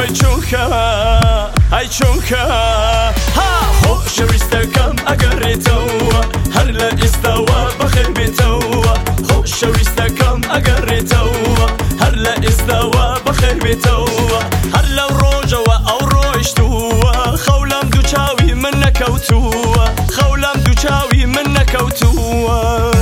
وای چونکە ئای چونکە ها خۆشەویستەکەم ئەگەڕێتەوە هەر لە ئێستاوە بەخێر بێتەوە خۆشەویستەکەم ئەگەڕێتەوە هەر لە ئێستاوە بەخێر بێتەوە هەر لەو ڕۆژەوە ئەو ڕۆیشتووە خەولەم دوو چاوی من نەکەوتووە خەولەم دوو چاوی من نەکەوتووە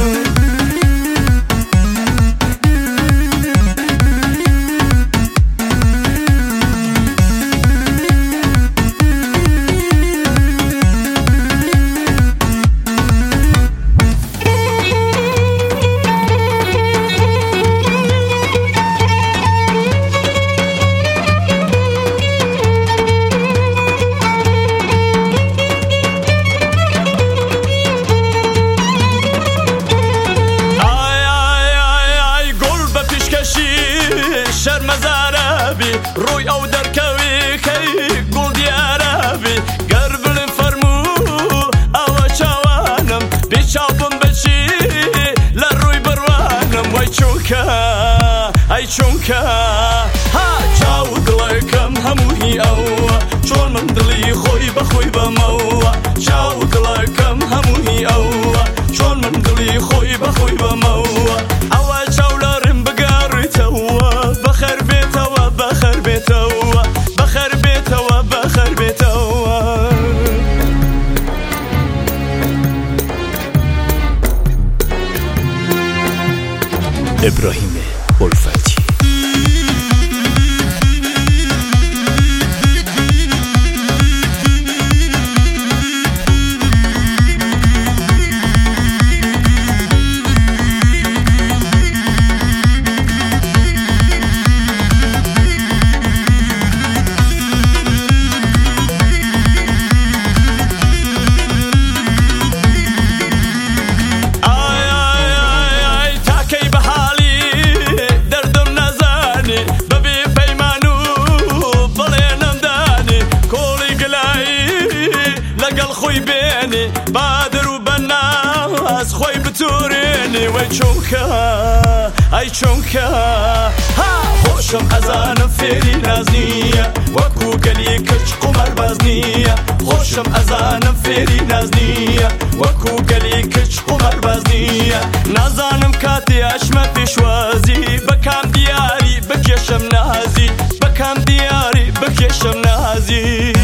ڕووی ئەو دەرکەوی کەی گوڵ دیارەبی گەر بڵێم فەرموو ئەوە چاوانم بێچاوبم بەچی لە ڕووی بڕوانم وای چونکە ئەی چونکە ها چاو دڵەکەم هەمووی ئەوە چۆن من دڵی خۆی بەخۆی بەمەوە چاو دڵەکەم هەمووی ئەوە چۆن من دڵی خۆی بەخۆی بەمەوە ئەوە چاو لەڕم بگەڕێتەوە بەخەر بێتەوە بەخەر بێتەوە بەخەر بێتەوە بەخەر بێتەوە ابراهیم الفتی بادر و بەناز خۆی بتورێنێ وای چونکە ئەی چونکە ها خۆشم ئەزانم فێری ناز نییە وەکو گەلی کچ قومەرباز نییە خۆشم ئەزانم فێری ناز نییە وەکو گەلی کچ قومەرباز نییە نازانم کاتێ ئەچمە پێشوازی بەکام دیاری بکێشم نازی بەکام دیاری بکێشم نازی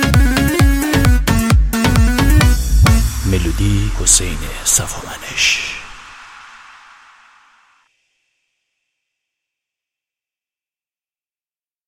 ملودی حسین صفامنش.